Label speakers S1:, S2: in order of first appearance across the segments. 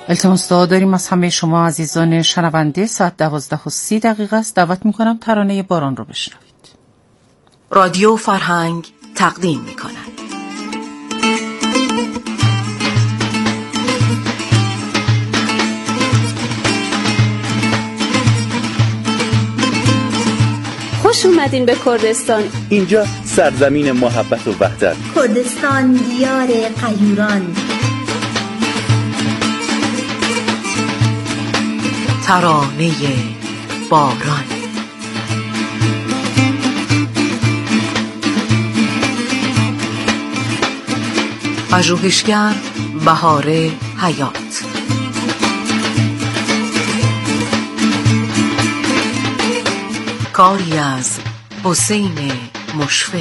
S1: التماس دعا داریم از همه شما عزیزان شنونده. ساعت 12:30 است. دعوت میکنم ترانه باران رو بشنوید.
S2: رادیو فرهنگ تقدیم میکند.
S3: خوش اومدین به کردستان.
S4: اینجا سرزمین محبت و وحدت.
S5: کردستان دیار غیوران.
S2: ترانه باران. پژوهشگر بهار حیات. کاری از حسین مشفق.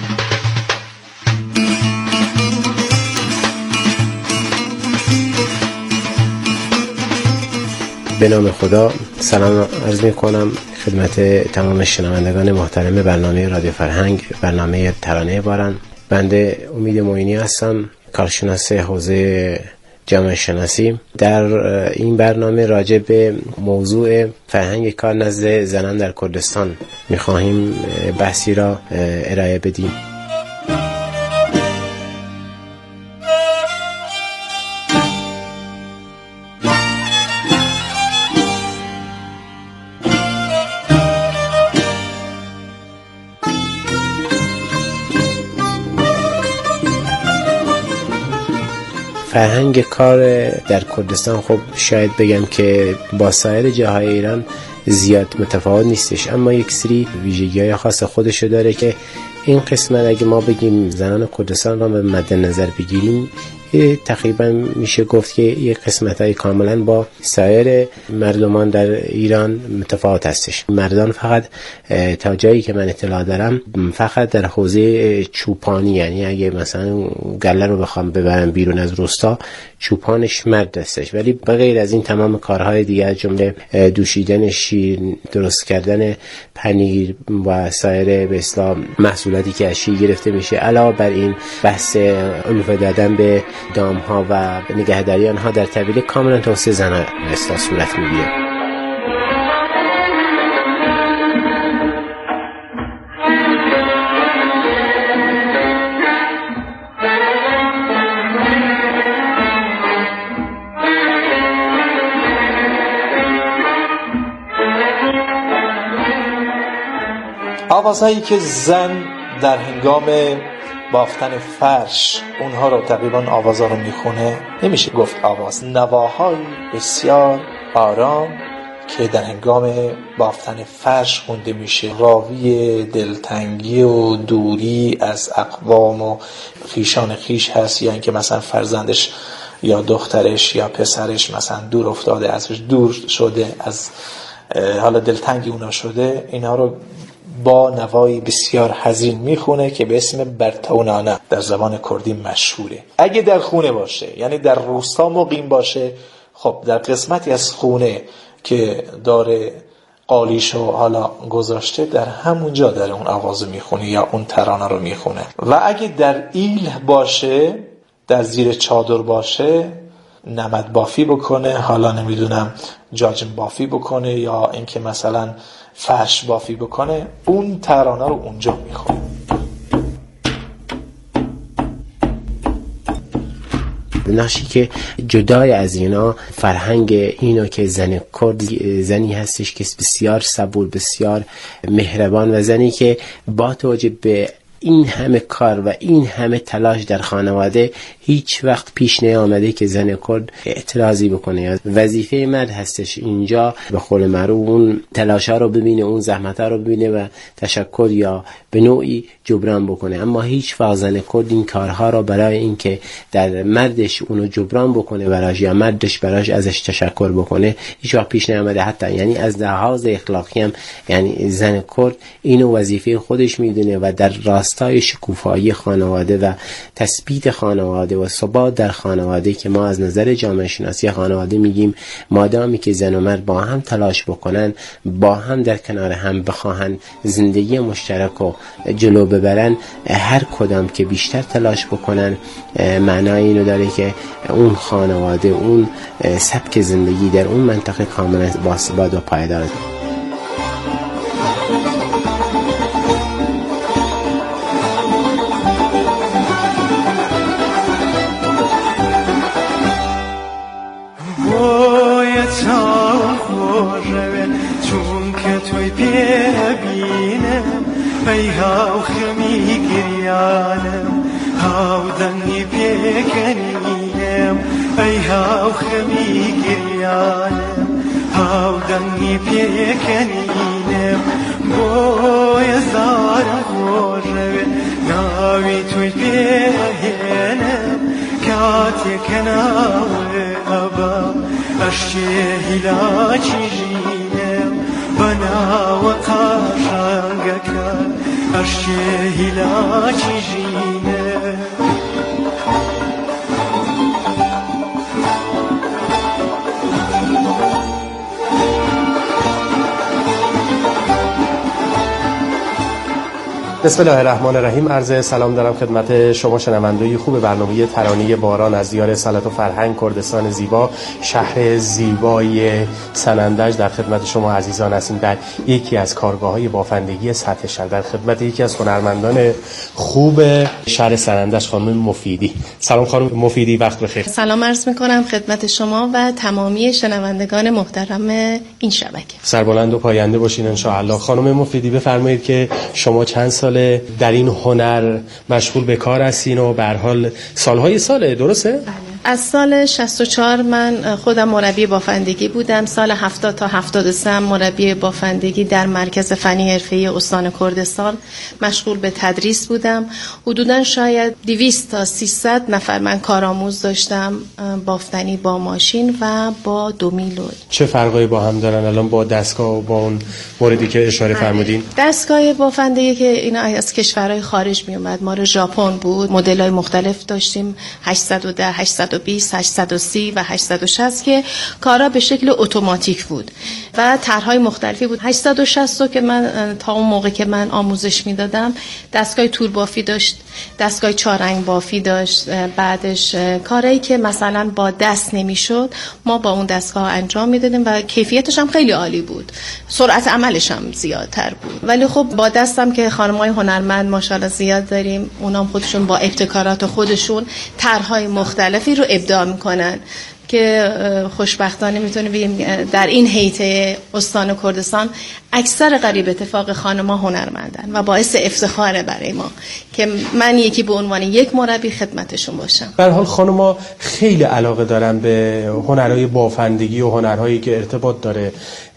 S6: به نام خدا سلام عرض می کنم خدمت تمام شنوندگان محترم برنامه رادیو فرهنگ، برنامه ترانه باران. بنده امید معینی هستم، کارشناس حوزه جامعه شناسی. در این برنامه راجع به موضوع فرهنگ کار نزد زنان در کردستان می‌خواهیم بحثی را ارائه بدیم. فرهنگ کار در کردستان خب شاید بگم که با سایر جاهای ایران زیاد متفاوت نیستش، اما یک سری ویژگی‌های خاص خودشو داره که این قسمت اگه ما بگیم زنان کردستان را به مد نظر بگیریم تقریبا میشه گفت که یک قسمت‌های کاملا با سایر مردمان در ایران متفاوت هستش. مردان فقط تا جایی که من اطلاع دارم فقط در حوزه چوپانی، یعنی اگه مثلا گله رو بخوام ببرم بیرون از روستا چوپانش مرد هستش، ولی بغیر از این تمام کارهای دیگه از جمله دوشیدن شیر، درست کردن پنیر و سایر به اصطلاح محصولاتی که از شیر گرفته میشه، علاوه بر این بحث علوفه دادن به دامها و نگهداری آنها در طویله کاملا توسط زنان اصلا صورت میگیره.
S7: آوازهایی که زن در هنگام بافتن فرش اونها رو تقریبا آوازها رو میخونه، نمیشه گفت آواز، نواهای بسیار آرام که در هنگام بافتن فرش خونده میشه، راوی دلتنگی و دوری از اقوام و خیشان خیش هست، یا اینکه مثلا فرزندش یا دخترش یا پسرش مثلا دور افتاده ازش، دور شده از حالا دلتنگی اونا شده، اینها رو با نوایی بسیار حزین میخونه که به اسم برتونانه در زبان کردی مشهوره. اگه در خونه باشه، یعنی در روستا مقیم باشه، خب در قسمتی از خونه که داره قالیشو حالا گذاشته در همونجا داره اون آوازو میخونه یا اون ترانه رو میخونه. و اگه در ایل باشه، در زیر چادر باشه، نمد بافی بکنه، حالا نمیدونم جاجم بافی بکنه یا اینکه مثلا فرش بافی بکنه، اون ترانه رو اونجا میخونه.
S6: نقشی که جدای از اینا فرهنگ اینا که زن کرد زنی هستش که بسیار صبور، بسیار مهربان و زنی که با توجه به این همه کار و این همه تلاش در خانواده هیچ وقت پیش نیامده که زن کرد اعتراضی بکنه. وظیفه مرد هستش اینجا به قول معروف اون تلاشا رو ببینه، اون زحمتا رو ببینه و تشکر یا به نوعی جبران بکنه، اما هیچ وقت زن کرد این کارها رو برای اینکه در مردش اونو جبران بکنه براش یا مردش براش ازش تشکر بکنه هیچ وقت پیش نیامده. حتی یعنی از لحاظ اخلاقی هم یعنی زن کرد اینو وظیفه خودش میدونه و در راست راستای شکوفایی خانواده و تثبیت خانواده و ثبات در خانواده که ما از نظر جامعه شناسی خانواده میگیم مادامی که زن و مرد با هم تلاش بکنن، با هم در کنار هم بخواهن زندگی مشترک رو جلو ببرن، هر کدام که بیشتر تلاش بکنن معنای اینو داره که اون خانواده، اون سبک زندگی در اون منطقه کاملا باثبات و پایدار است.
S8: چون که توی ببینم ای هاو خمی گریانم هاو دنگی بکنیم ای هاو خمی گریانم هاو دنگی بکنیم بوی زارم خوره ناوی توی بهنم کاتی کناوه ابا اشیه چیجینم بنا و قاشنگکن اشیه چیجینم
S9: بسم الله الرحمن الرحیم. عرض سلام دارم خدمت شما شنوندگان خوب برنامه ترانه باران از دیار اصالت و فرهنگ کردستان زیبا، شهر زیبای سنندج. در خدمت شما عزیزان هستیم در یکی از کارگاه‌های بافندگی سطح شهر، در خدمت یکی از هنرمندان خوب شهر سنندج، خانم مفیدی. سلام خانم مفیدی، وقت بخیر.
S10: سلام عرض می‌کنم خدمت شما و تمامی شنوندگان محترم این شبکه.
S9: سربلند و پاینده باشین ان شاء الله. خانم مفیدی بفرمایید که شما چند سال در این هنر مشغول به کار هستین و به هر حال سالهای ساله، درسته؟
S10: بله. از سال 64 من خودم مربی بافندگی بودم. سال 70 تا 73 مربی بافندگی در مرکز فنی حرفه‌ای استان کردستان مشغول به تدریس بودم. حدوداً شاید 200 تا 300 نفر من کارآموز داشتم، بافتنی با ماشین و با دومیلود.
S9: چه فرقایی با هم دارن الان با دستگاه و با اون موردی که اشاره فرمودین؟
S10: دستگاه بافندگی که اینا از کشورهای خارج می اومد، ما رو ژاپن بود، مدل‌های مختلف داشتیم، 810 820 830 و 860 که کارا به شکل اتوماتیک بود و طرح‌های مختلفی بود. 860 که من تا اون موقع که من آموزش میدادم دستگاه تور بافی داشت، دستگاه چارنگ بافی داشت، بعدش کارایی که مثلا با دست نمیشد ما با اون دستگاه انجام میدادیم و کیفیتش هم خیلی عالی بود، سرعت عملش هم زیادتر بود. ولی خب با دستم که خانم‌های هنرمند ماشاءالله زیاد داریم، اونام خودشون با ابتکارات خودشون طرح‌های مختلفی رو ابداع میکنن که خوشبختانه میتونیم بگیم در این حیطه استان کردستان اکثر قریب اتفاق خانم‌ها هنرمندن و باعث افتخاره برای ما که من یکی به عنوان یک مربی خدمتشون باشم.
S9: به هر حال خانم‌ها خیلی علاقه دارن به هنرهای بافندگی و هنرهایی که ارتباط داره.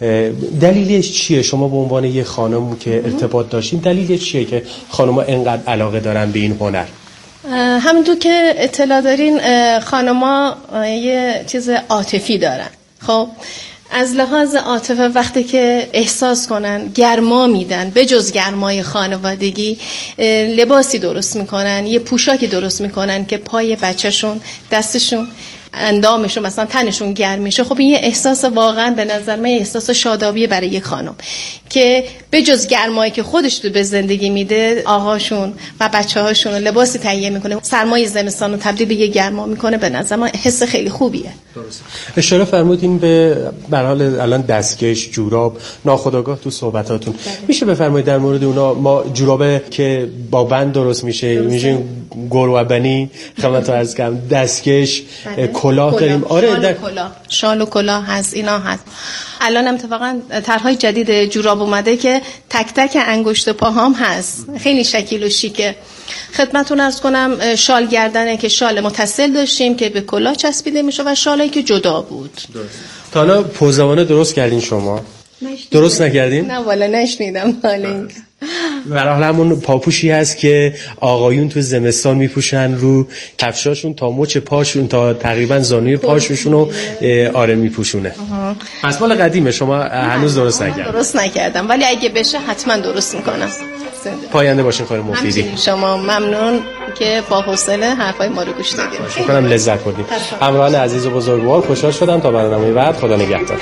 S9: دلیلش چیه؟ شما به عنوان یک خانم که ارتباط داشتین دلیلش چیه که خانم‌ها اینقدر علاقه دارن به این هنر؟
S10: همونطور که اطلاع دارین خانم‌ها یه چیز عاطفی دارن. خب از لحاظ عاطفه وقتی که احساس کنن گرما میدن، به جز گرمای خانوادگی لباسی درست میکنن، یه پوشاکی درست میکنن که پای بچهشون، دستشون، اندامشون، مثلا تنشون گرم میشه. خب این یه احساس واقعا به نظر من احساس شادابیه برای یک خانم که به جز گرمایی که خودش تو به زندگی میده، آقاشون و بچه‌هاشون لباسی تهیه میکنه، سرمای زمستان رو تبدیل به یه گرما میکنه. به نظر من حس خیلی خوبیه.
S9: درسته. اشاره فرمودین به حال الان دستکش، جوراب، ناخودآگاه تو صحبتاتون میشه بفرمایید در مورد اونا؟ ما جورابه که با بند درست میشه گروبنی خدمت عرض کنم، دستکش، کلاه داریم. آره
S10: شال و کلاه هست، اینا هست. الان هم اتفاقا طرح‌های جدید جوراب اومده که تک تک انگشت پاهام هست، خیلی شکیل و شیکه. خدمتتون عرض کنم شال گردنه که شال متصل داشتیم که به کلاه چسبیده میشه و شالایی که جدا بود.
S9: تا حالا پوزوانه درست کردین شما؟ درست نکردین؟
S10: نه والا نشنیدم. حالا
S9: برای همون پاپوشی هست که آقایون تو زمستان میپوشن رو کفشاشون تا مچ پاشون تا تقریبا زانوی پاشون رو آره میپوشونه. پس مال قدیمه، شما هنوز درست نکردید؟
S10: درست نکردم ولی اگه بشه حتما درست میکنم.
S9: پاینده باشین خانم مفیدی.
S10: همچنین شما، ممنون که با حوصله حرفای ما رو گوش دادید.
S9: فکر کنم لذت بردید. همراهان عزیز و بزرگوار، خوشحال شدم. تا برنامه بعد، خدا نگهدار.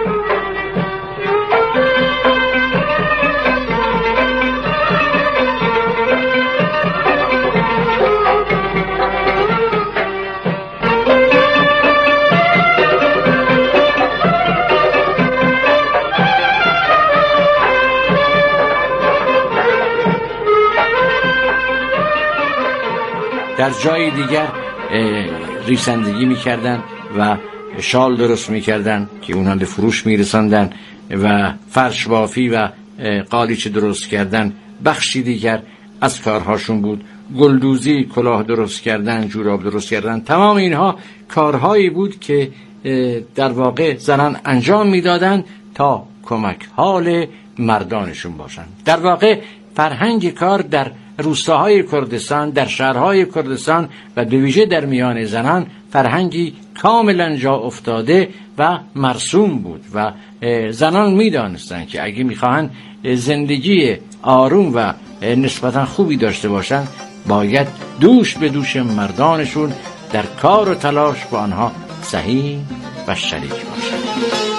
S11: در جای دیگر ریسندگی میکردن و شال درست میکردن که اونها به فروش میرساندن و فرش بافی و قالیچه درست کردن بخشی دیگر از کارهاشون بود. گلدوزی، کلاه درست کردن، جوراب درست کردن، تمام اینها کارهایی بود که در واقع زنان انجام میدادن تا کمک حال مردانشون باشن. در واقع فرهنگ کار در روستاهای کردستان، در شهرهای کردستان و به ویژه در میان زنان فرهنگی کاملا جا افتاده و مرسوم بود و زنان میدانستند که اگه میخواهند زندگی آروم و نسبتا خوبی داشته باشند باید دوش به دوش مردانشون در کار و تلاش با آنها سهیم و شریک باشند.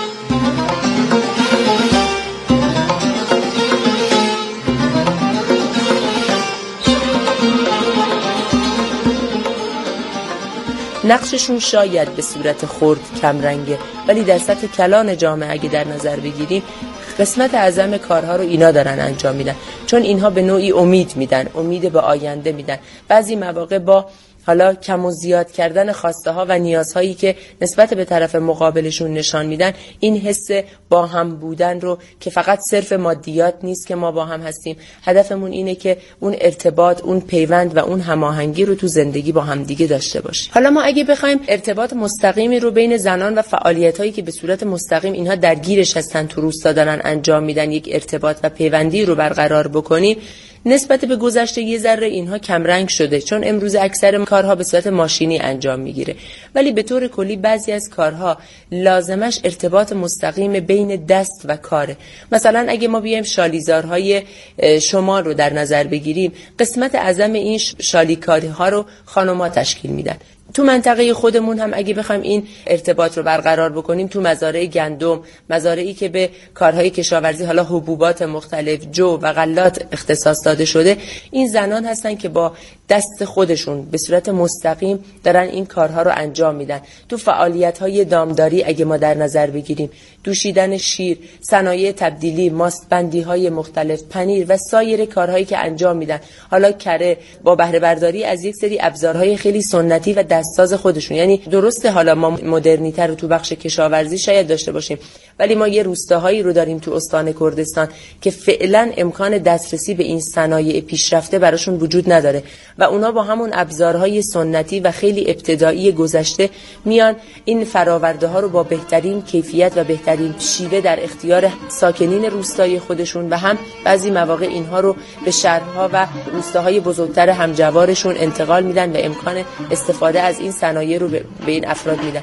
S12: نقششون شاید به صورت خرد کمرنگه، ولی در سطح کلان جامعه اگه در نظر بگیریم قسمت اعظم کارها رو اینا دارن انجام میدن، چون اینها به نوعی امید میدن، امید به آینده میدن. بعضی مواقع با حالا کم و زیاد کردن خواسته ها و نیازهایی که نسبت به طرف مقابلشون نشان میدن، این حس با هم بودن رو که فقط صرف مادیات نیست که ما با هم هستیم، هدفمون اینه که اون ارتباط، اون پیوند و اون هماهنگی رو تو زندگی با هم دیگه داشته باشیم. حالا ما اگه بخوایم ارتباط مستقیمی رو بین زنان و فعالیتایی که به صورت مستقیم اینها درگیرش هستن تو روستا دارن انجام میدن یک ارتباط و پیوندی رو برقرار بکنیم، نسبت به گذشته یه ذره اینها کمرنگ شده، چون امروز اکثر کارها به صورت ماشینی انجام میگیره، ولی به طور کلی بعضی از کارها لازمش ارتباط مستقیم بین دست و کاره. مثلا اگه ما بیایم شالیزارهای شمال رو در نظر بگیریم، قسمت اعظم این شالیکاری ها رو خانم‌ها تشکیل میدن. تو منطقه خودمون هم اگه بخوایم این ارتباط رو برقرار بکنیم، تو مزارع گندم، مزارعی که به کارهای کشاورزی حالا حبوبات مختلف، جو و غلات اختصاص داده شده، این زنان هستن که با دست خودشون به صورت مستقیم دارن این کارها رو انجام میدن. تو فعالیت‌های دامداری اگه ما در نظر بگیریم، دوشیدن شیر، صنایع تبدیلی، ماست‌بندی‌های مختلف، پنیر و سایر کارهایی که انجام میدن، حالا کره با بهره برداری از یک سری ابزارهای خیلی سنتی و دستساز خودشون. یعنی درسته حالا ما مدرنیتر رو تو بخش کشاورزی شاید داشته باشیم، ولی ما یه روستاهایی رو داریم تو استان کردستان که فعلا امکان دسترسی به این صنایع پیشرفته براشون وجود نداره و اونا با همون ابزارهای سنتی و خیلی ابتدایی گذشته میان این فراورده ها رو با بهترین کیفیت و بهترین شیوه در اختیار ساکنین روستای خودشون و هم بعضی مواقع اینها رو به شهرها و روستاهای بزرگتر همجوارشون انتقال میدن و امکان استفاده از این صنایع رو به این افراد میدن.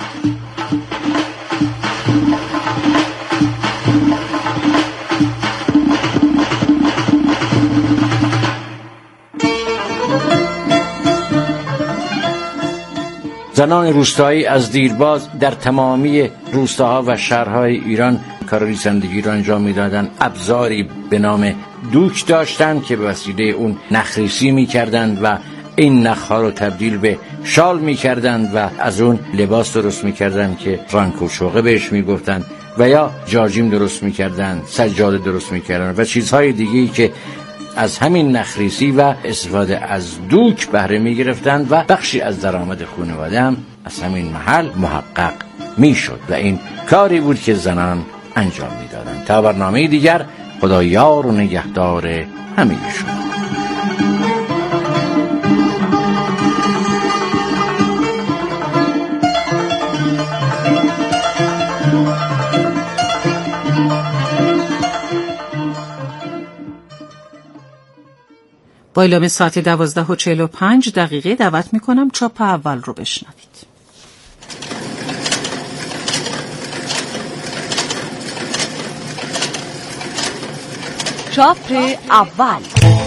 S11: زنان روستایی از دیرباز در تمامی روستاها و شهرهای ایران کار ریسندگی را انجام میدادند. ابزاری به نام دوک داشتند که به وسیله اون نخریسی میکردند و این نخها رو تبدیل به شال میکردند و از اون لباس درست میکردند که رانک و شوقه بهش میگفتند و یا جاجیم درست میکردند، سجاده درست میکردند و چیزهای دیگه‌ای که از همین نخریسی و استفاده از دوک بهره میگرفتند و بخشی از درآمد خانواده هم از همین محل محقق میشد و این کاری بود که زنان انجام میدادند. تا برنامه دیگر، خدا یار و نگهدار همه شما.
S1: با اعلام ساعت 12:45 دعوت میکنم چاپ اول رو بشنوید.
S13: چاپ اول.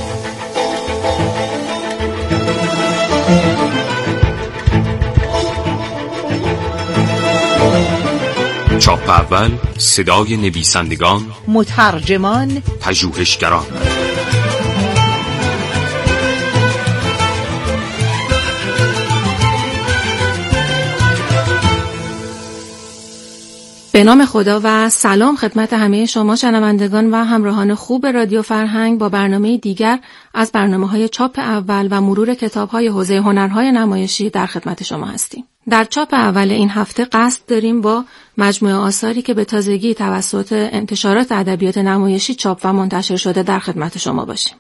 S14: چاپ اول، صدای نویسندگان،
S13: مترجمان،
S14: پژوهشگران.
S10: به نام خدا و سلام خدمت همه شما شنوندگان و همراهان خوب رادیو فرهنگ با برنامه دیگر از برنامه‌های چاپ اول و مرور کتاب‌های حوزه هنرهای نمایشی در خدمت شما هستیم. در چاپ اول این هفته قصد داریم با مجموعه آثاری که به تازگی توسط انتشارات ادبیات نمایشی چاپ و منتشر شده در خدمت شما باشیم.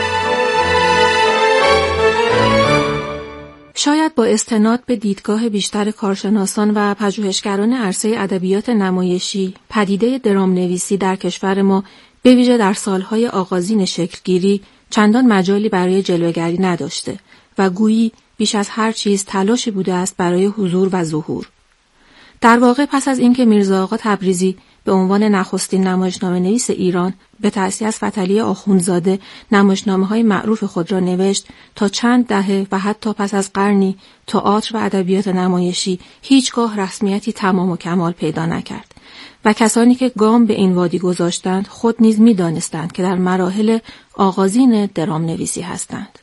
S10: شاید با استناد به دیدگاه بیشتر کارشناسان و پژوهشگران عرصه ادبیات نمایشی، پدیده درام‌نویسی در کشور ما به ویژه در سالهای آغازین شکلگیری چندان مجالی برای جلوه‌گری نداشته و گویی بیش از هر چیز تلاشی بوده است برای حضور و ظهور. در واقع پس از اینکه میرزا آقا تبریزی به عنوان نخستین نمایشنامه نویس ایران به تأسیس از فتحعلی آخوندزاده نمایشنامه‌های معروف خود را نوشت، تا چند دهه و حتی پس از قرنی تئاتر و ادبیات نمایشی هیچگاه رسمیتی تمام و کمال پیدا نکرد و کسانی که گام به این وادی گذاشتند خود نیز می‌دانستند که در مراحل آغازین درام‌نویسی هستند.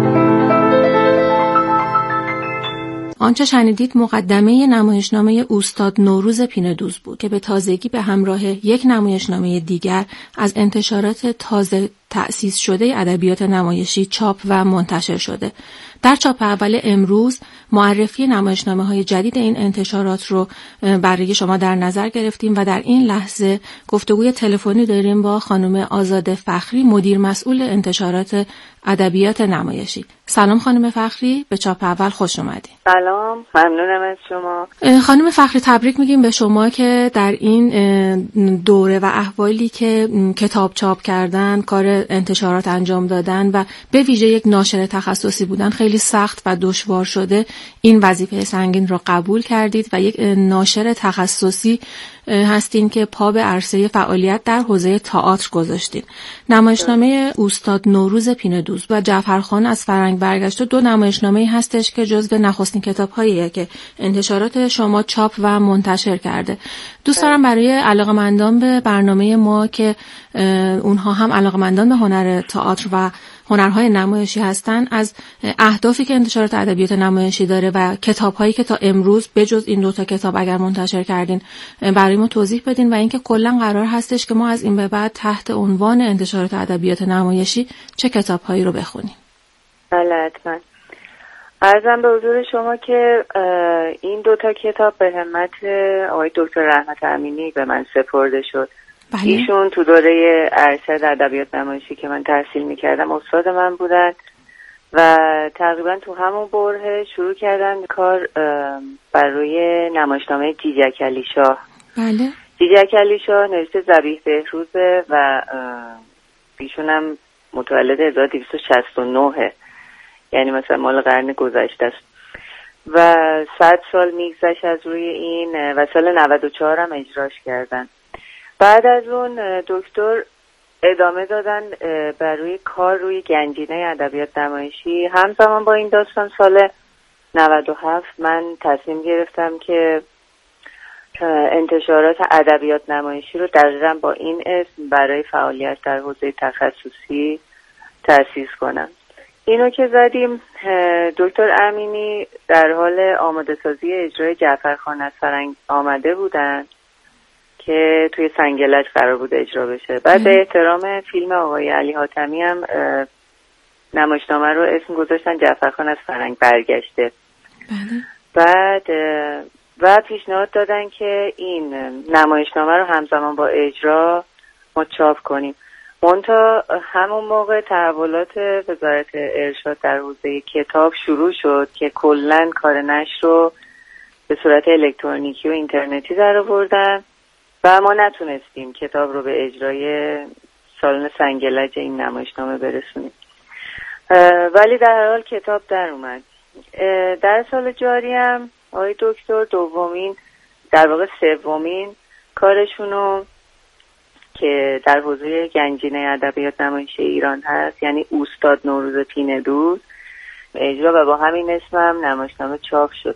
S10: آنچه شنیدید مقدمه نمایشنامه اوستاد نوروز پیندوز بود که به تازگی به همراه یک نمایشنامه دیگر از انتشارات تازه تأسیس شده ادبیات نمایشی چاپ و منتشر شده. در چاپ اول امروز معرفی نمایشنامه‌های جدید این انتشارات رو برای شما در نظر گرفتیم و در این لحظه گفتگوی تلفنی داریم با خانم آزاده فخری، مدیر مسئول انتشارات ادبیات نمایشی. سلام خانم فخری، به چاپ اول خوش اومدید.
S15: سلام، ممنونم از شما.
S10: خانم فخری تبریک میگیم به شما که در این دوره و احوالی که کتاب چاپ کردن، کار انتشارات انجام دادن و به ویژه یک ناشر تخصصی بودن خیلی سخت و دشوار شده، این وظیفه سنگین را قبول کردید و یک ناشر تخصصی هستین که پا به عرصه فعالیت در حوزه تئاتر گذاشتین. نمایشنامه اوستاد نوروز پیندوز و جعفرخان از فرنگ برگشته دو نمایشنامه‌ای هستش که جزو نخستین کتاب‌هاییه که انتشارات شما چاپ و منتشر کرده. دوست دارم برای علاقه‌مندان به برنامه ما که اونها هم علاقه‌مندان به هنر تئاتر و هنرهای نمایشی هستن، از اهدافی که انتشارات ادبیات نمایشی داره و کتاب‌هایی که تا امروز بجز این دوتا کتاب اگر منتشر کردین برای ما توضیح بدین و اینکه کلا قرار هستش که ما از این به بعد تحت عنوان انتشارات ادبیات نمایشی چه کتاب‌هایی رو بخونیم.
S15: بله حتما. عرضم به حضور شما که این دوتا کتاب به همت آقای دکتر رحمت امینی به من سپرده شد.
S10: بله.
S15: ایشون تو دوره ارشد ادبیات نمایشی که من تحصیل میکردم استاد من بودن و تقریبا تو همون بره شروع کردن کار بر روی نمایشنامه جیجک علی شاه.
S10: بله.
S15: جیجک علی شاه نوشته ذبیح بهروزه و ایشون هم متولد 1269 یعنی مثلا مال قرن گذشته است و 100 سال میگذشت از روی این و سال 94 هم اجراش کردن. بعد از اون دکتر ادامه دادن بر روی کار روی گنجینه ادبیات نمایشی. همزمان با این داستان سال 97 من تصمیم گرفتم که انتشارات ادبیات نمایشی رو دقیقاً با این اسم برای فعالیت در حوزه تخصصی تأسیس کنم. اینو که زدیم، دکتر امینی در حال آماده سازی اجرای جعفرخان از فرنگ آمده بودن که توی سنگلج قرار بود اجرا بشه. بعد به احترام فیلم آقای علی حاتمی هم نمایشنامه رو اسم گذاشتن جعفرخان از فرنگ برگشته. بعد و پیشنهاد دادن که این نمایشنامه رو همزمان با اجرا ما چاپ کنیم. منتها همون موقع تحولات وزارت ارشاد در حوزه کتاب شروع شد که کلاً کار نشر رو به صورت الکترونیکی و اینترنتی در آوردن و ما نتونستیم کتاب رو به اجرای سالن سنگلج این نمایشنامه برسونیم. ولی در هر حال کتاب در اومد. در سال جاری هم آقای دکتر دومین، در واقع سومین کارشون رو که در حوزه گنجینه ادبیات نمایشی ایران هست، یعنی اوستاد نوروز پیندوز اجرا و با همین اسمم نمایشنامه چاپ شد.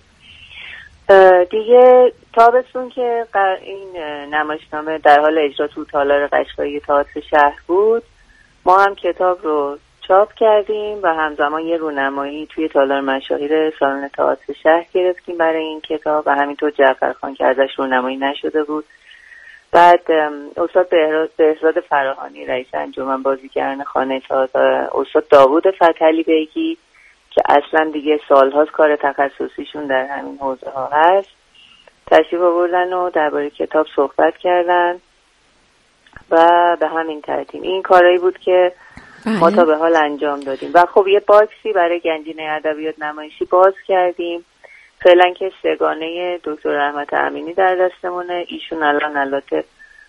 S15: دیگه تابستون که این نمایشنامه در حال اجرا تو تالار قشقایی تئاتر شهر بود، ما هم کتاب رو چاپ کردیم و همزمان یه رونمایی توی تالار مشاهیر سالن تئاتر شهر گرفتیم برای این کتاب و همینطور جعفرخان که ازش رونمایی نشده بود. بعد استاد بهزاد فراهانی رئیس انجمن بازیگران خانه تئاتر، استاد داوود فتحعلی بیگی که اصلا دیگه سالهاست کار تخصصیشون در همین حوزه ها هست، تشریف آوردن و درباره کتاب صحبت کردن و به همین ترتیب این کارایی بود که ما تا به حال انجام دادیم. و خب یه باکسی برای گنجینه ادبیات نمایشی باز کردیم. فعلا که سگانه دکتر رحمت امینی در دستمونه، ایشون الان البته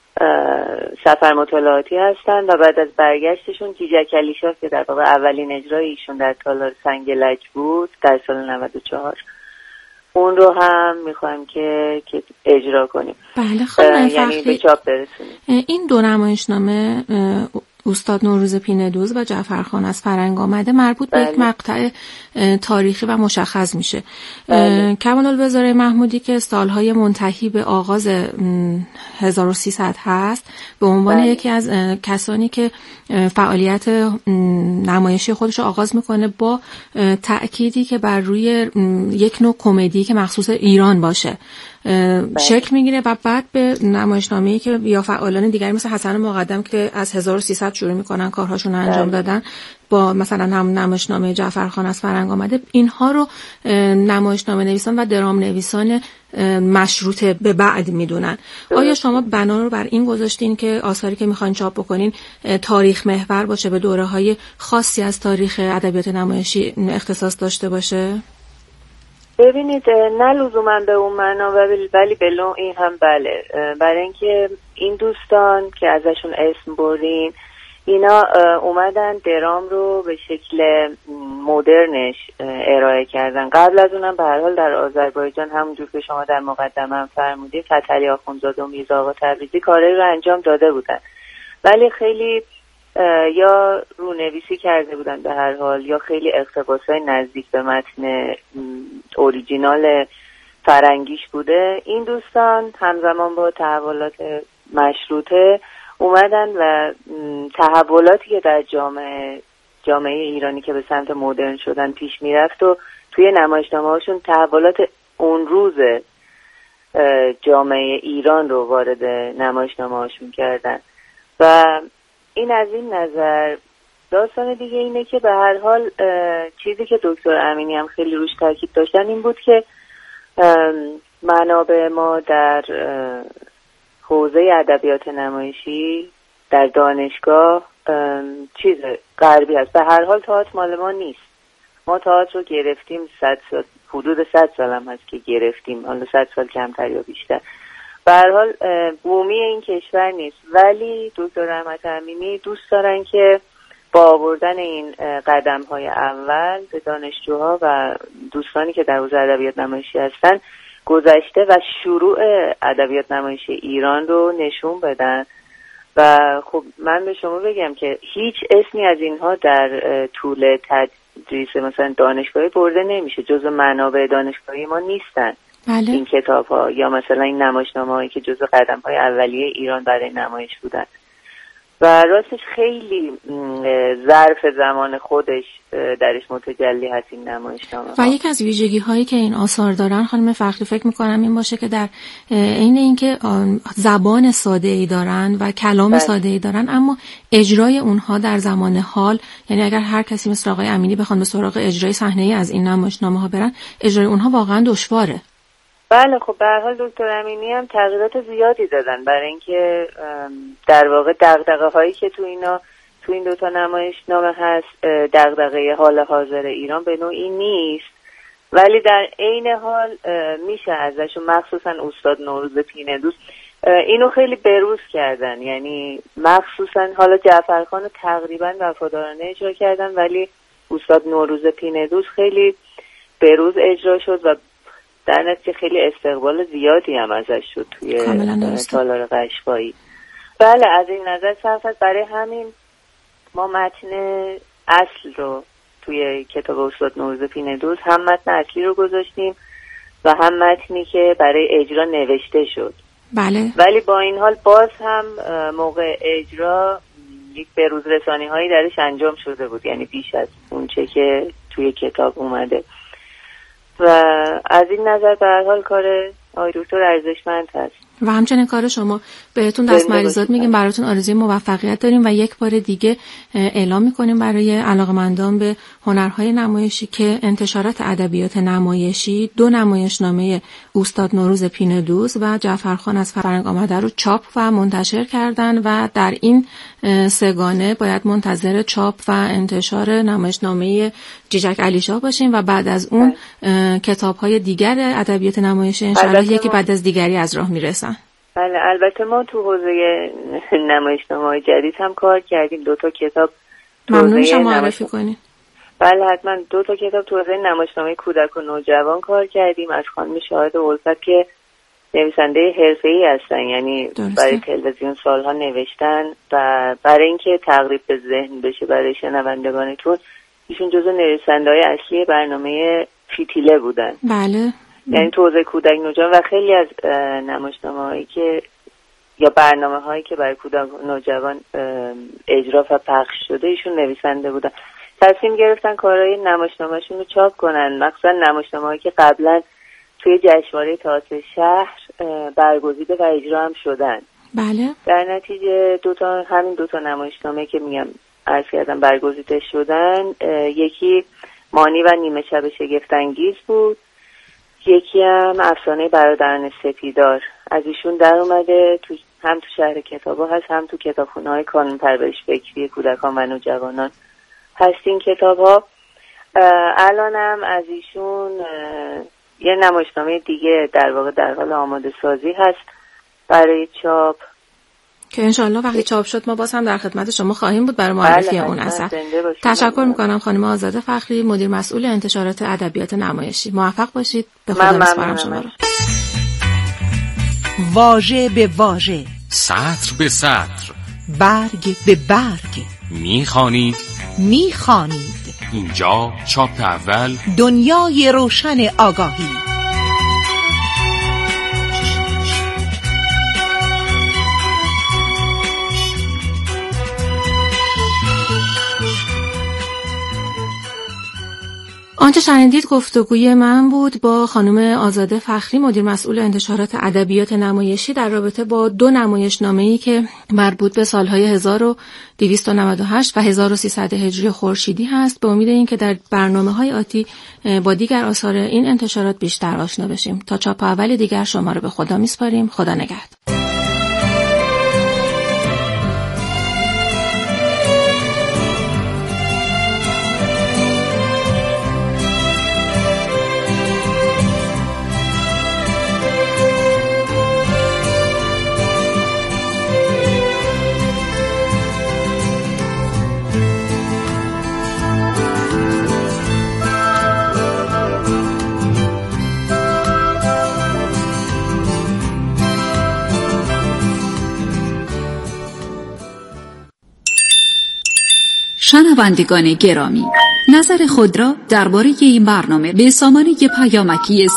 S15: سفر مطالعاتی هستن و بعد از برگشتشون جیجک علیشاه که در واقع اولین اجرای ایشون در تالار سنگ لج بود در سال 94 اون رو هم میخوایم که اجرا کنیم.
S16: بله خانم
S15: یعنی به چاپ برسونیم.
S16: این دو نمایشنامه استاد نوروز پیندوز و جعفرخان از فرنگ آمده مربوط به یک مقطع تاریخی و مشخص میشه. کمال الوزاره محمودی که سالهای منتهی به آغاز 1300 هست به عنوان یکی از کسانی که فعالیت نمایشی خودش رو آغاز میکنه با تأکیدی که بر روی یک نوع کمدی که مخصوص ایران باشه شکل میگیره و بعد به نمایشنامه‌ای که یا فعالان دیگری مثل حسن مقدم که از 1300 شروع میکنن کارهاشون رو انجام دادن با مثلا هم نمایشنامه جعفرخان از فرنگ آمده، اینها رو نمایشنامه نویسان و درام نویسان مشروطه به بعد میدونن. آیا شما بنا رو بر این گذاشتین که آثاری که میخواین چاپ بکنین تاریخ محور باشه، به دوره‌های خاصی از تاریخ ادبیات نمایشی اختصاص داشته باشه؟
S15: ببینید نه لزوما به اون معنا ولی به نوعی هم بله، برای اینکه این دوستان که ازشون اسم بردین اینا اومدن درام رو به شکل مدرنش ارائه کردن. قبل از اونم به هر حال در آذربایجان همونجور که شما در مقدمه هم فرمودید فتحعلی آخوندزاده و میرزا آقا تبریزی کارایی رو انجام داده بودن، ولی خیلی یا رونویسی کرده بودن به هر حال یا خیلی اقتباسای نزدیک به متن اوریجینال فرنگیش بوده. این دوستان همزمان با تحولات مشروطه اومدن و تحولاتی که در جامعه ایرانی که به سمت مدرن شدن پیش میرفت و توی نمایشنامه‌هاشون تحولات اون روز جامعه ایران رو وارد نمایشنامه‌هاشون کردن و این از این نظر. داستان دیگه اینه که به هر حال چیزی که دکتر امینی هم خیلی روش تاکید داشتن این بود که منابع ما در حوزه ادبیات نمایشی در دانشگاه چیز غربی هست. به هر حال تئاتر مال ما نیست. ما تئاتر رو گرفتیم 100 سال، حدود 100 سال هم هست که گرفتیم، حالا 100 سال کمتر یا بیشتر. به هر حال بومی این کشور نیست، ولی دکتر رحمت امینی دوست دارن که با آوردن این قدم‌های اول به دانشجوها و دوستانی که در حوزه ادبیات نمایشی هستن گذشته و شروع ادبیات نمایشی ایران رو نشون بدن. و خب من به شما بگم که هیچ اسمی از اینها در طول تدریس مثلا دانشگاهی برده نمیشه، جزو منابع دانشگاهی ما نیستن.
S16: بله. این
S15: کتاب ها یا مثلا این نمایشنامه هایی که جزو قدم های اولیه ایران برای نمایش بودن و راستش خیلی ظرف زمان خودش درش متجلی هست این نمایشنامه
S16: و یک از ویژگی هایی که این آثار دارن خانم فخری فکر میکنم این باشه که در عین اینکه زبان ساده ای دارن و کلام ساده ای دارن اما اجرای اونها در زمان حال، یعنی اگر هر کسی مثل آقای امینی بخوان به سراغ اجرای صحنه‌ای از این نمایشنامه ها برن اجرای اونها واقعا دشواره.
S15: بله خب به هر حال دکتر امینی هم تغییرات زیادی دادن برای اینکه در واقع دغدغه هایی که تو این دوتا نمایشنامه هست دغدغه حال حاضر ایران به نوعی نیست، ولی در عین حال میشه ازشون مخصوصا استاد نوروز پیندوز اینو خیلی بروز کردن، یعنی مخصوصا حالا جعفرخان رو تقریبا وفادارانه اجرا کردن ولی استاد نوروز پیندوز خیلی بروز اجرا شد و در نتیجه خیلی استقبال زیادی هم ازش شد توی تالار قشقایی بله از این نظر صرف است. برای همین ما متن اصل رو توی کتاب استاد نوروز پیندوز هم متن اصلی رو گذاشتیم و هم متنی که برای اجرا نوشته شد.
S16: بله.
S15: ولی با این حال باز هم موقع اجرا یک بروز رسانی هایی درش انجام شده بود، یعنی بیش از اون چه که توی کتاب اومده و از این نظر به هر حال کار آقای دکتر ارزشمند هست
S16: و همچنین کار شما. بهتون دست مریضات میگیم، براتون آرزوی موفقیت داریم و یک بار دیگه اعلام میکنیم برای علاقمندان به هنرهای نمایشی که انتشارات ادبیات نمایشی 2 نمایشنامه استاد نوروز پیندوز و جعفرخان از فرهنگ آمده رو چاپ و منتشر کردن و در این سگانه باید منتظر چاپ و انتشار نمایشنامه جیجک علیشاه باشیم و بعد از اون کتاب‌های دیگر ادبیات نمایشی انشالله یکی بعد از دیگری از راه میرسن.
S15: بله البته ما تو حوزه نمایشنامه‌های جدید هم کار کردیم. 2 تا کتاب
S16: ممنون شما معرفی کنید.
S15: بله حتما 2 تا کتاب تو حوزه نمایشنامه کودک و نوجوان کار کردیم از خانم شاهد الفت که نویسنده حرفه‌ای هستن، یعنی برای تلویزیون سالها نوشتن و برای اینکه تقریب به ذهن بشه برای شنوندگانتون ایشون جزو نویسنده‌های اصلی برنامه فیتیله بودن.
S16: بله.
S15: یعنی تو حوزه کودک نوجوان و خیلی از نمایشنامه‌هایی که یا برنامه‌هایی که برای کودک نوجوان اجرا و پخش شده ایشون نویسنده بودن. تصمیم گرفتن کارهای نمایشنامه‌شون رو چاپ کنن، مخصوصا نمایشنامه‌هایی که قبلا توی جشنواره تئاتر شهر برگزیده و اجرا هم شدن.
S16: بله.
S15: در نتیجه همین 2 تا نمایشنامه که میگم عرض کردم برگزیده شدن، یکی مانی و نیمه شب شگفت‌انگیز بود، یکی هم افسانه برادران سپیدار از ایشون در اومده، هم تو شهر کتابا هست هم تو کتابخونه‌های کانون پرورش فکری کودکان و نوجوانان هست این کتاب‌ها. الانم از ایشون یه نمایشنامه دیگه در واقع در حال آماده سازی هست برای چاپ
S16: که انشالله وقتی چاپ شد ما باز هم در خدمت شما خواهیم بود برای معرفی اون اثر. تشکر میکنم خانم آزاده فخری، مدیر مسئول انتشارات ادبیات نمایشی. موفق باشید. به خدا میسپارم شما رو.
S13: واژه به واژه،
S14: سطر به سطر،
S13: برگ به برگ
S14: میخوانید اینجا چاپ اول،
S13: دنیای روشن آگاهی.
S16: آنچه شنیدید گفتگوی من بود با خانم آزاده فخری، مدیر مسئول انتشارات ادبیات نمایشی در رابطه با 2 نمایشنامه‌ای که مربوط به سالهای 1298 و 1300 هجری خورشیدی هست. به امید اینکه در برنامه‌های آتی با دیگر آثار این انتشارات بیشتر آشنا بشیم. تا چاپ اول دیگر شما رو به خدا میسپاریم. خدا نگهدار.
S17: شنوندگان گرامی، نظر خود را درباره این برنامه به سامانه پیامکی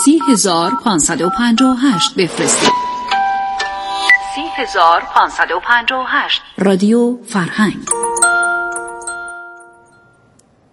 S17: 30558 بفرستید.
S2: 30558
S17: رادیو فرهنگ.